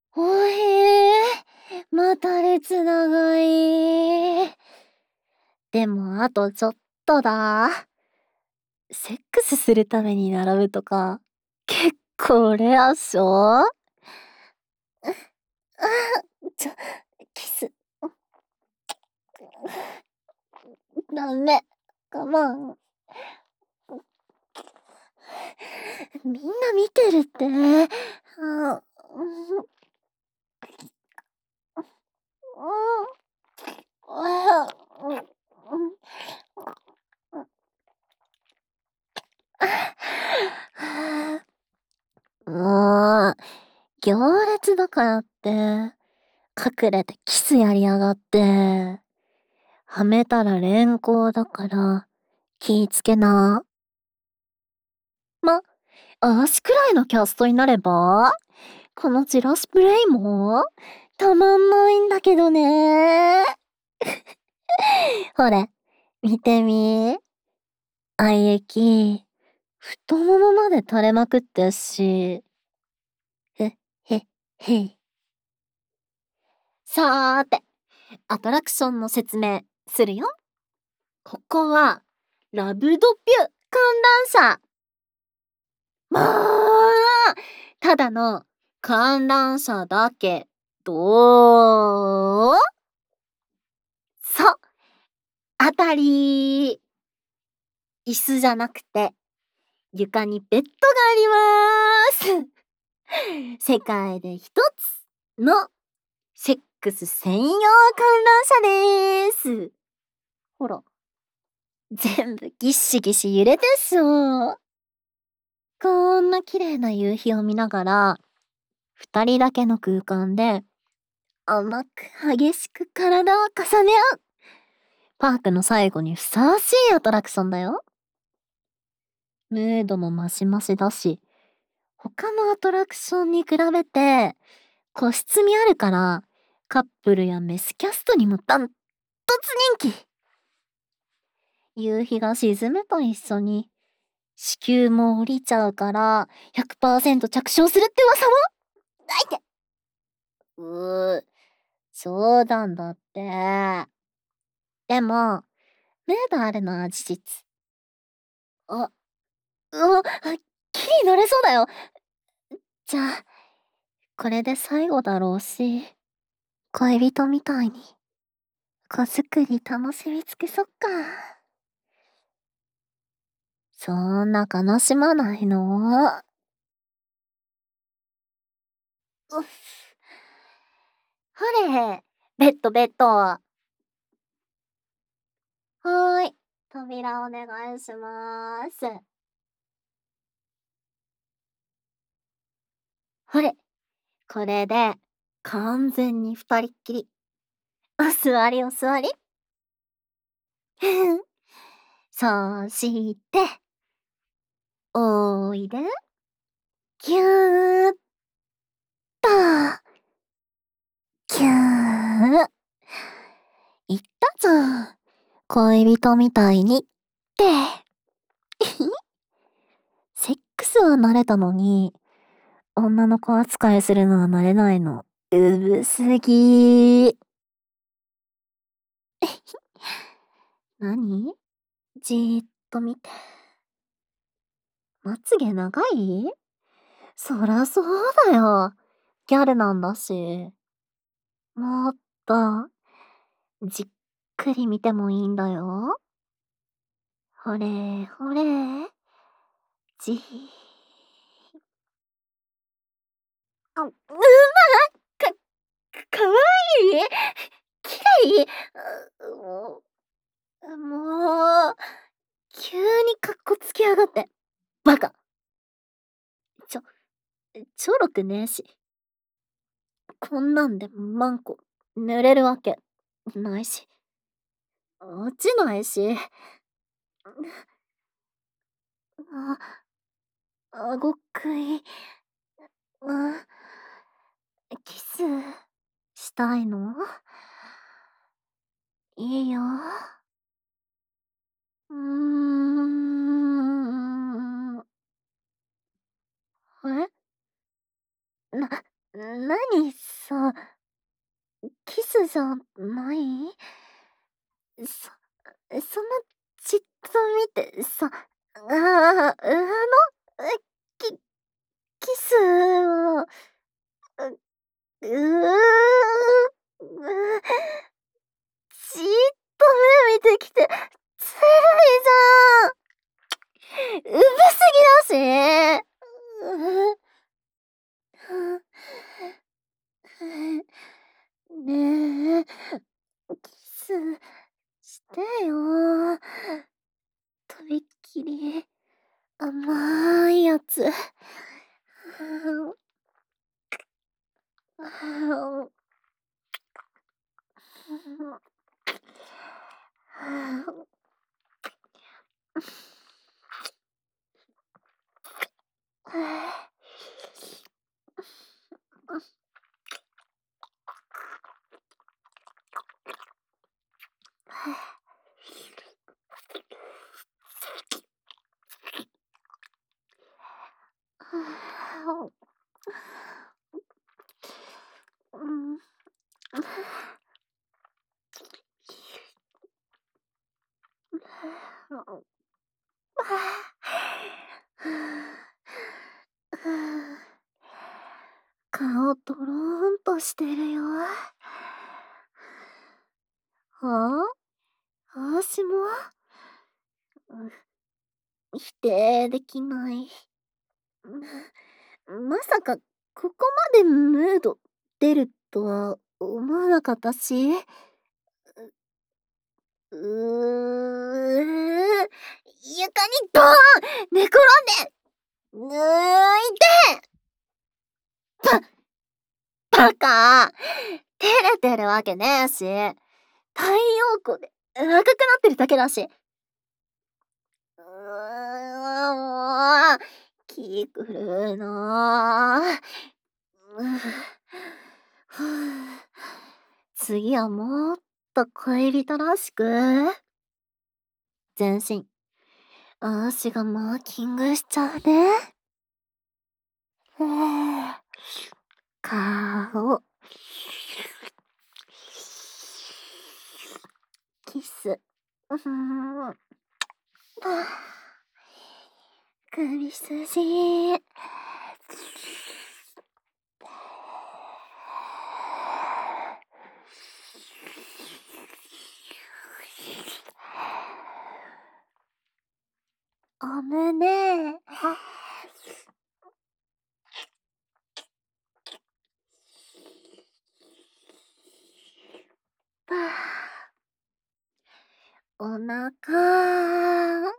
おへえ、また列長い。でもあとちょっとだ。セックスするために並ぶとか、結構レアっしょ？キス。ダメ。我慢。みんな見てるって。あ、もう、行列だからって、隠れてキスやりやがって。はめたら連行だから、気ぃつけな。ま、あしくらいのキャストになれば、このジラスプレイも、たまんないんだけどね。ほれ、見てみ。愛液、太ももまで垂れまくってっし。へ、へ、へい。さーて、アトラクションの説明するよ。ここは、ラブドピュ観覧車。まあ、ただの観覧車だけど、そう、当たり。椅子じゃなくて、床にベッドがあります。世界で一つのセックス専用観覧車です。ほら、全部ギシギシ揺れてっしょ。こんな綺麗な夕日を見ながら、二人だけの空間で、甘く激しく体を重ね合う。パークの最後にふさわしいアトラクションだよ。ムードもマシマシだし、他のアトラクションに比べて、個室味あるから、カップルやメスキャストにもダントツ人気。夕日が沈むと一緒に、子宮も降りちゃうから、100% 着床するって噂も。あいて。冗談だって。でも、ムードあるのは事実。あ、木に乗れそうだよ。じゃあ、これで最後だろうし、恋人みたいに、子作り楽しみ尽くそっか。そんな悲しまないの？うっ。ほれ、ベッドベッド。はーい、扉お願いしまーす。ほれ、これで、完全に二人っきり。お座りお座り。そして、おいで。ぎゅーっと。ぎゅー。言ったぞ。恋人みたいに。って。セックスは慣れたのに、女の子扱いするのは慣れないの。うぶすぎー。何？じーっと見て。まつげ長い？そらそうだよ。ギャルなんだし。もっと、じっくり見てもいいんだよ。ほれほれ。じー。あ、か、かわいい？きれい？もう、急にカッコつきやがって。バカ。ちょ、ちょろくねえし。こんなんでマンコ濡れるわけないし。落ちないし。顎食い。キスしたいの？いいよ。うーん。え？ なにさ、キスじゃない？そそんなじっと見てさ、キキスは、うじっと目見てきて、ずるいじゃん。うぶすぎだし。ねえ、キスしてよ。とびっきり甘いやつ。顔ドローンとしてるよ。はあ？あしも？否定できない。まさか、ここまでムード出るとは思わなかったし。床にドーン寝転んで抜いてバカ照れてるわけねえし、太陽光で赤くなってるだけだし。もう、気狂うなぁ。次はもっと恋人らしく、全身、足がマーキングしちゃうね。顔、キス、首筋。お胸。お腹。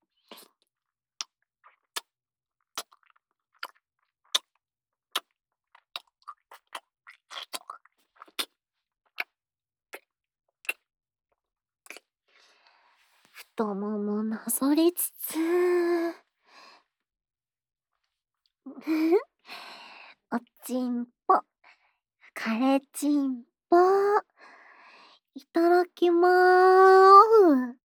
太ももなぞりつつ、おちんぽ、カレチンぽ、いただきまーす。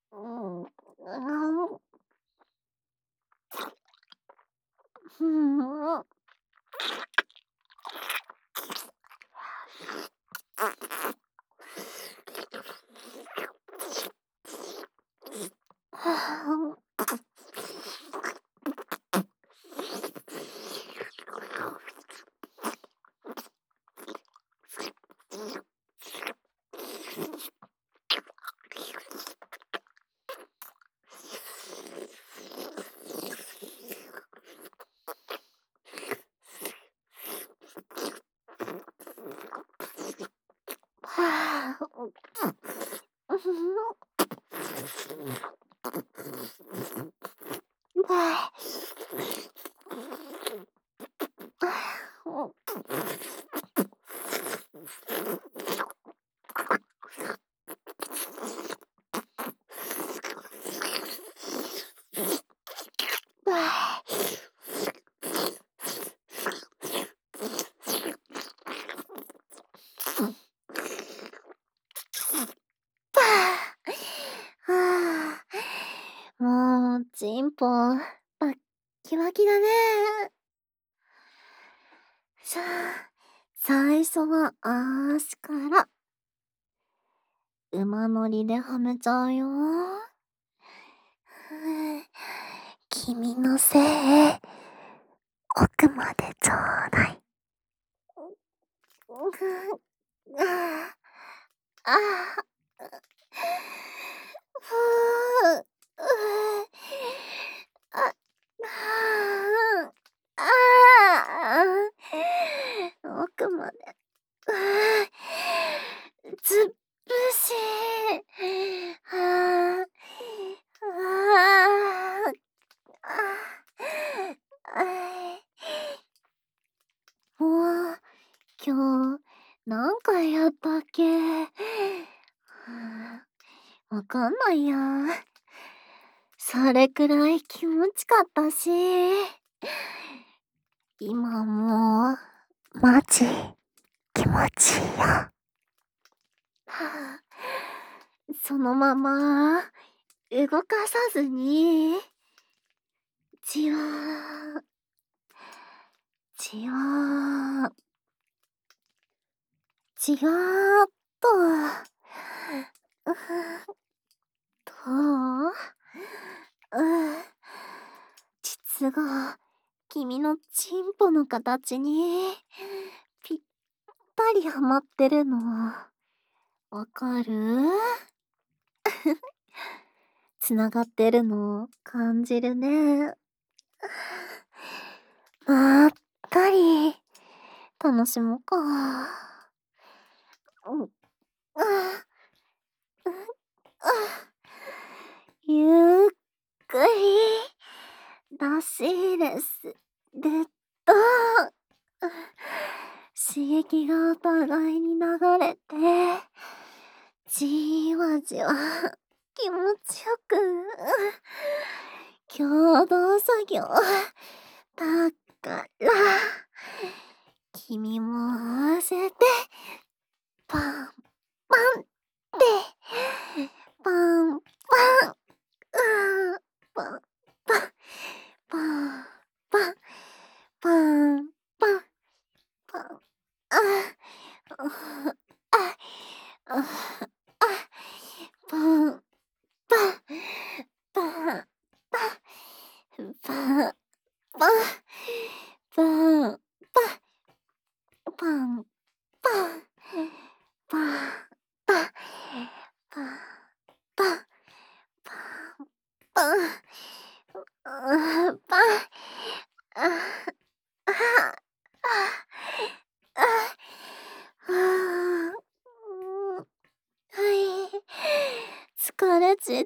もう、チンポ、バッキバキだね。さあ。 最初は足から馬乗りではめちゃうよ。君のせい、奥までちょうだい。ああ、ふう、あ、ああ、奥まで、ずっぶしい。ああ、もう、今日、何回やったっけ？わかんないや。それくらい気持ちかったし、今もう、マジ、気持ちいいよ。そのまま、動かさずに、じわー、じわー、じわーっと、どう？実が、君のチンポの形に、ぴったりはまってるの、わかる？つながってるの、感じるね。まったり、楽しもうか。ゆっくり、出し入れすると、刺激がお互いに流れて、じわじわ気持ちよく、共同作業だから、君も合わせて、パンパンって、パンパン、パンパン、パンパン、パンパン、パン、あ、あ、あ、パン、パン、パン、パン、パン、パン、パン、パン、パン、パン、パン、パン、パン、パン、パン、パン、あ、あ、あ、はい、疲れちった。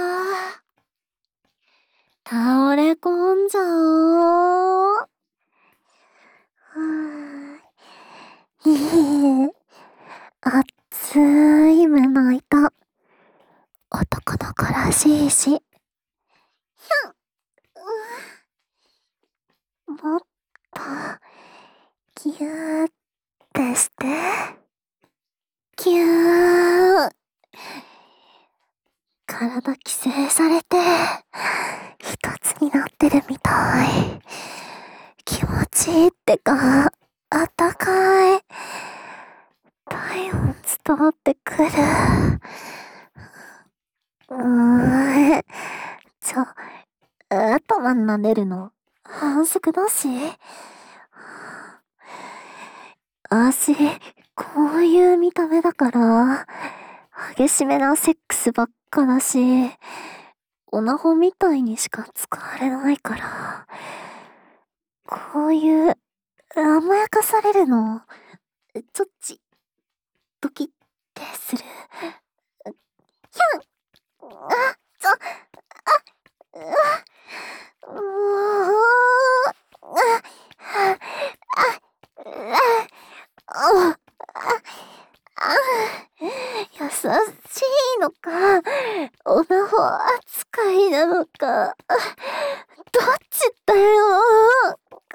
倒れ込んじゃおう。いい、熱い胸板。男の子らしいし。もっと、ぎゅーってして。ぎゅー。体規制されて、一つになってるみたい。気持ちいいってか、あったかい。体温伝わってくる。頭撫でるの反則だし。私、こういう見た目だから、激しめなセックスばっかだし、オナホみたいにしか使われないから、こういう甘やかされるの、ちょっち、ドキってする。ひゃん、もう、優しいのか、オナホ扱いなのか、どっちだよ。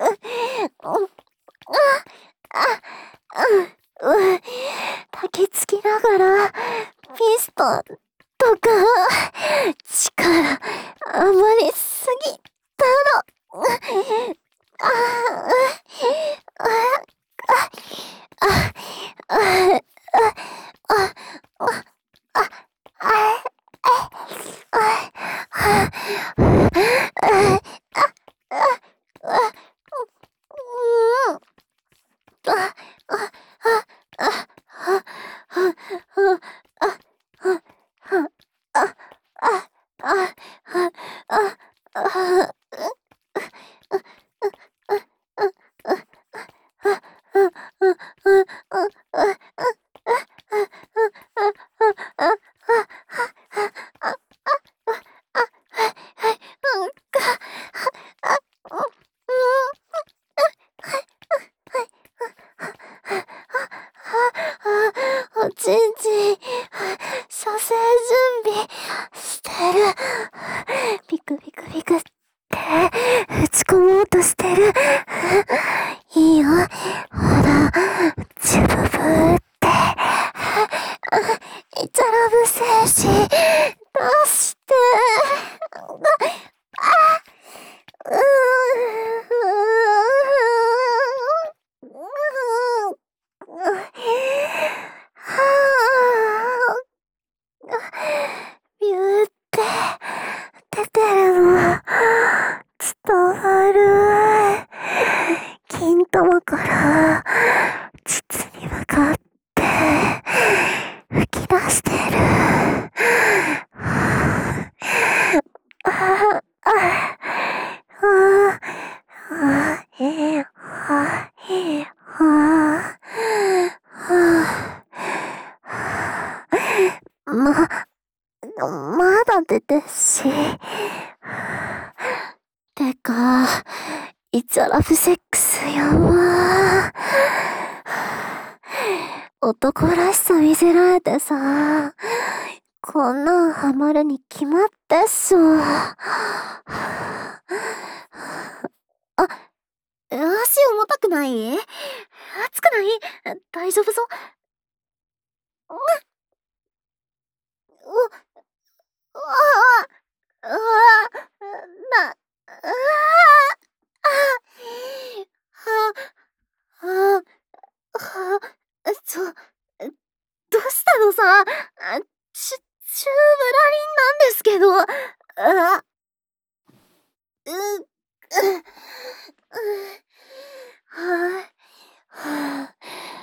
抱きつきながら、ピストンとか、力余りすぎたろ。 し。てか、It's a love sex やわ。男らしさ見せられてさ、こんなんハマるに決まったっしょ。あ、足重たくない？熱くない？大丈夫そう？うわあ、うわな、うわあ、は、は、どうしたのさ、チューブラリンなんですけど、う、う、はぁ、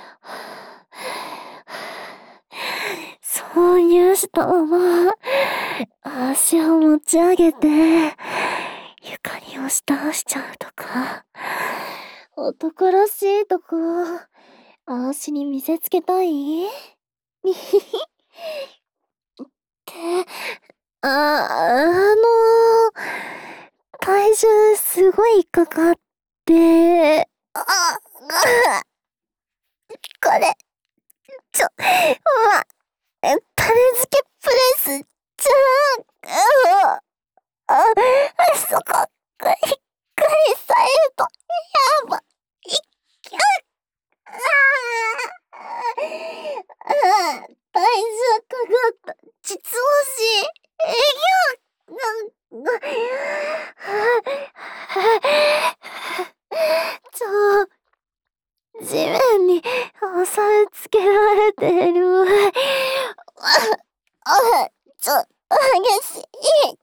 挿入したまま、足を持ち上げて、床に押し倒しちゃうとか、男らしいとこ、足に見せつけたい？にひひ。って、体重すごいかかって、これ、種付けプレスじゃん。そこ、ひっくりされると、やばい。体重かかった。実押し。地面に押さえつけられてる。激しい。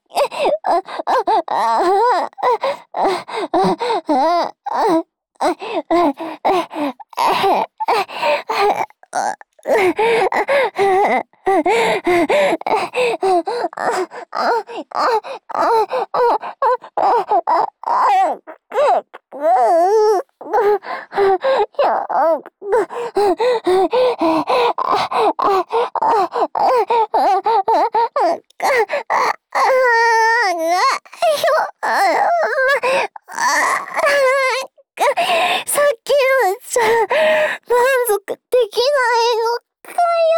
さっきのじゃ満足できないのかよ。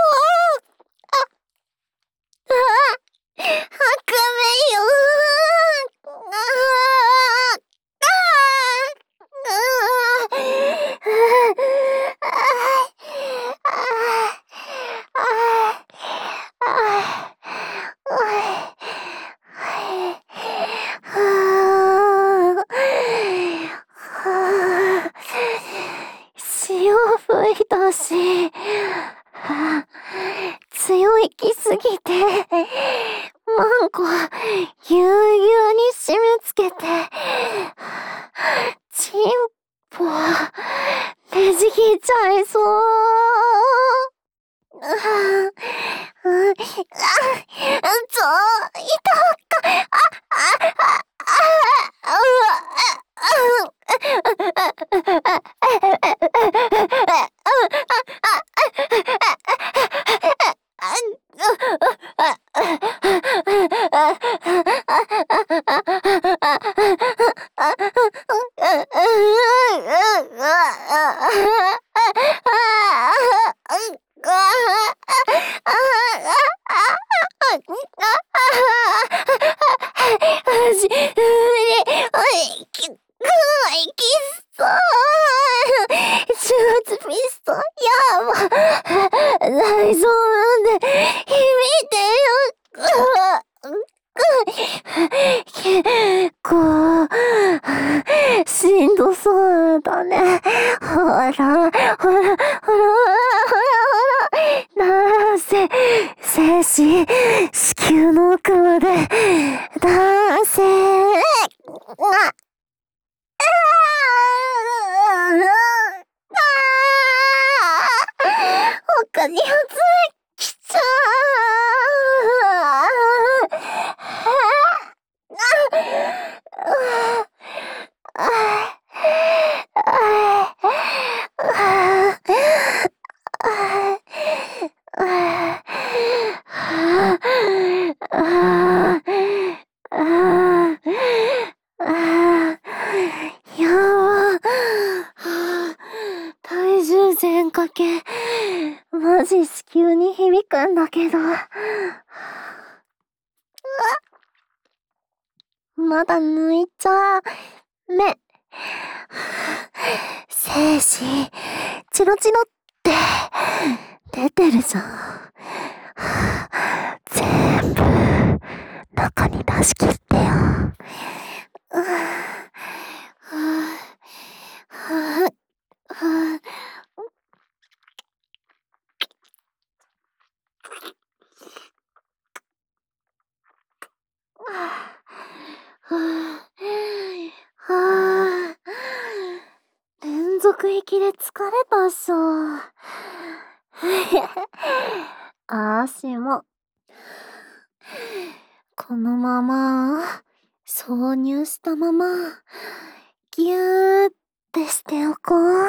白目よ。潮吹いたし、強い気すぎて、マンコぎゅうぎゅうに締め付けて、チンポねじ切っちゃいそう。手術ピスト、やば。大丈夫なんで、響いてよ。結構、しんどそうだね。ほら、なんせ、精子、子宮の奥まで、男性、他に発きちゃう。 全掛け。マジ子宮に響くんだけど。まだ抜いちゃ目。精子、チロチロって出てるじゃん。全部中に出し切ってよ。連続息で疲れたっしょ。あーしもこのまま挿入したままギューってしておこう。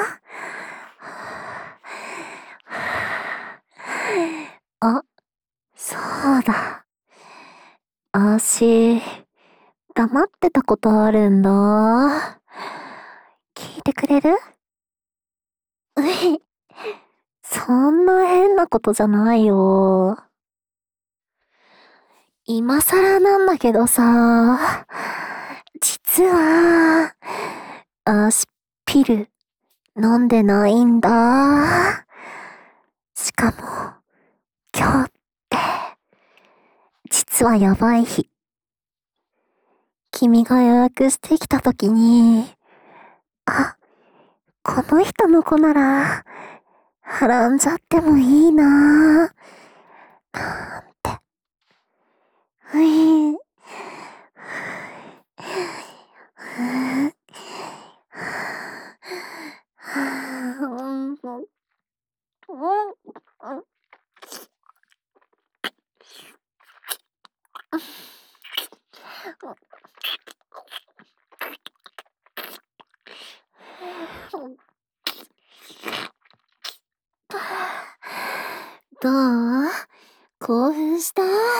あ、そうだ。あーし黙ってたことあるんだ。聞いてくれる？そんな変なことじゃないよ。今更なんだけどさ、実は、あーしピル飲んでないんだ。しかも、今日って、実はやばい日。君が予約してきたときに、あ、この人の子なら、払んじゃってもいいなぁ、なんて。どう？興奮した？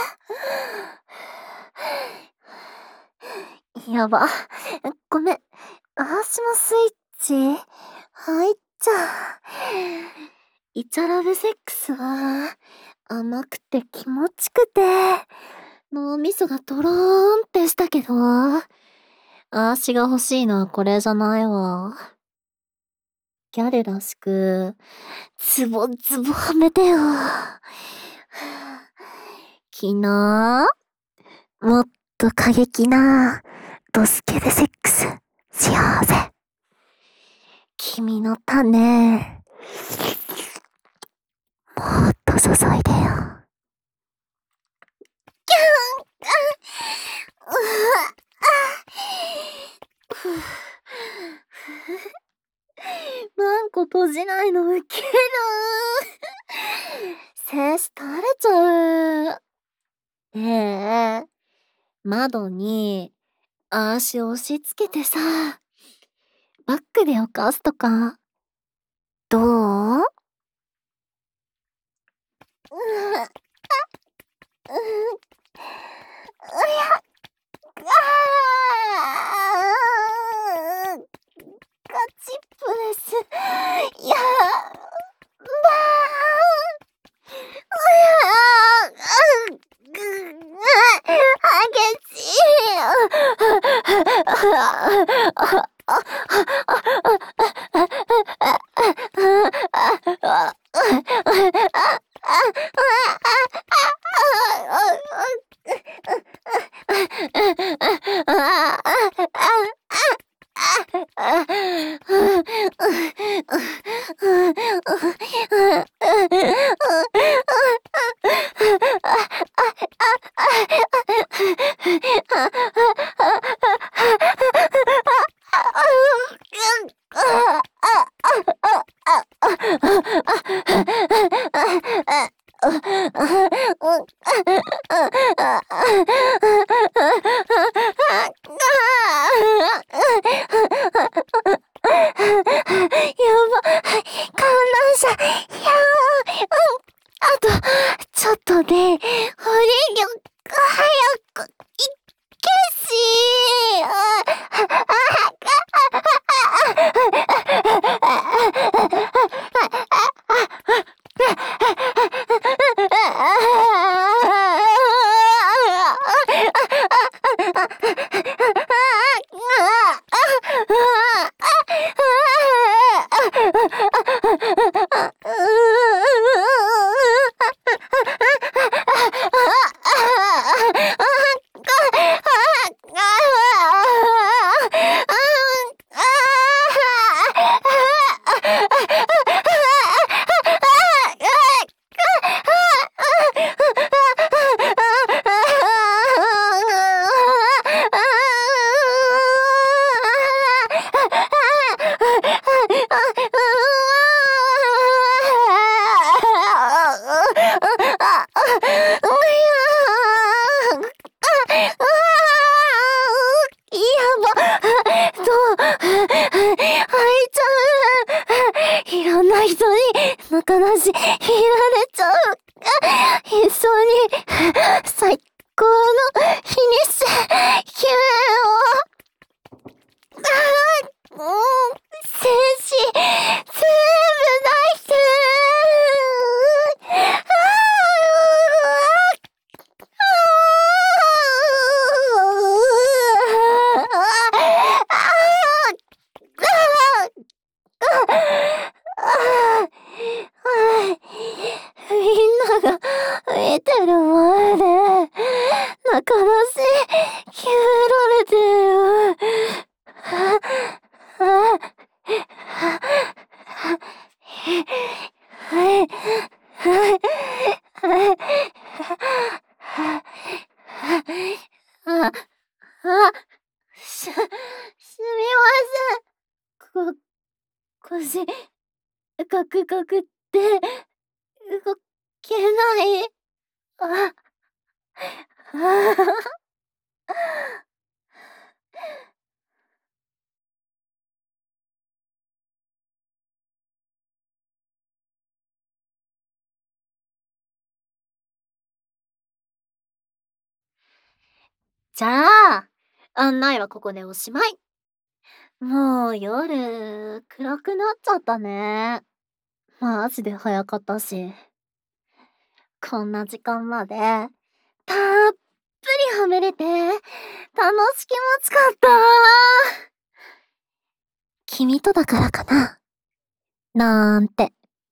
やば。ごめん。あーしもスイッチ入っちゃう。イチャラブセックスは甘くて気持ちくて脳みそがトローンってしたけど、あーしが欲しいのはこれじゃないわ。ギャルらしくズボズボはめてよ。昨日もっと過激なドスケベセックスしようぜ。君の種、もっと注いでよ。マンコ閉じないのウケる。精子垂れちゃう。窓に足押し付けてさ、バックで起こすとか、どう？ガチプレス、やば激しあと、ちょっとで、保冷力早く、いけし中なし、いられちゃう。一緒に、最高のフィニッシュ、夢を、精子、全部出してみんなが見てる前で、中出し決められてる。すみません。腰、ガクガクって動けない。じゃあ、案内はここでおしまい。もう夜、暗くなっちゃったね。マジで早かったし。こんな時間まで、たっぷりはめれて、楽し気持ちかった。君とだからかな。なんて。ね。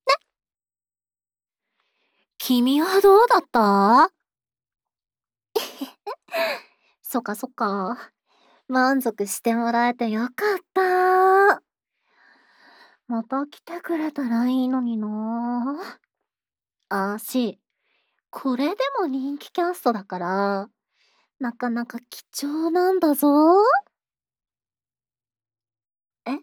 君はどうだった？そっかそっか。満足してもらえてよかった。また来てくれたらいいのにな。これでも人気キャストだから、なかなか貴重なんだぞ。え？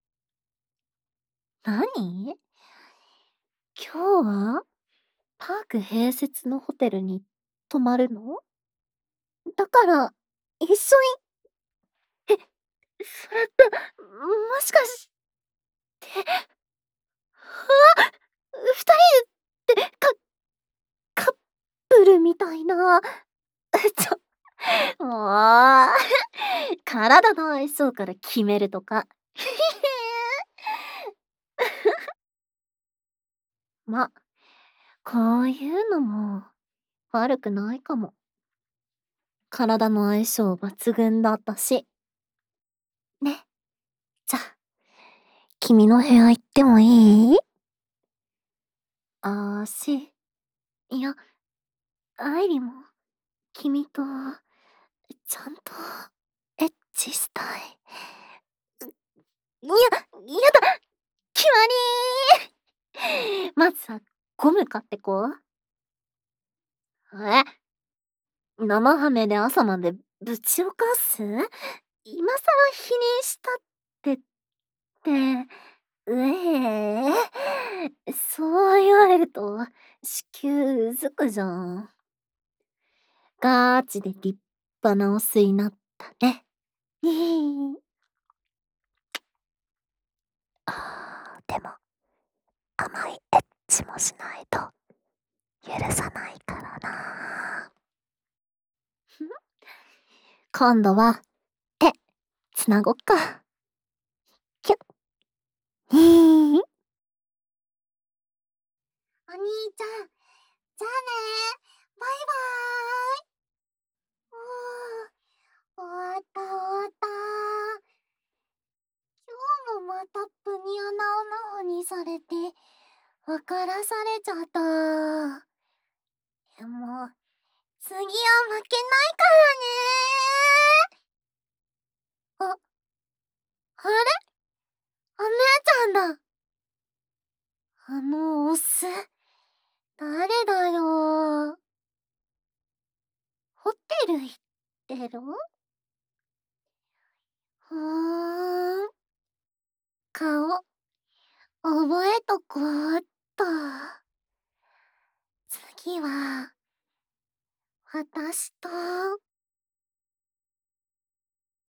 何？今日はパーク併設のホテルに泊まるの？だから、一緒に、え、それって、もしかして、二人で、カップルみたいな。もう、体の相性から決めるとか。ま、こういうのも悪くないかも。体の相性抜群だったし。ね。じゃあ、君の部屋行ってもいい？いや、愛理も、君と、ちゃんと、エッチしたい。やだ決まりー。まずさ、ゴム買ってこう。生ハメで朝までぶちおかす？今更否認したってそう言われると、子宮うずくじゃん。ガチで立派なオスになったね。でも、甘いエッチもしないと許さないからな。今度は手つなごっか。キュッ。お兄ちゃん、じゃあね。バイバーイ。終わった終わった。今日もまたプニアナオナホにされて分からされちゃった。でも次は負けないからね。あれ？お姉ちゃんだ。あのオス、誰だよ。ホテル行ってる？ふーん。顔、覚えとこうっと。次は、私と、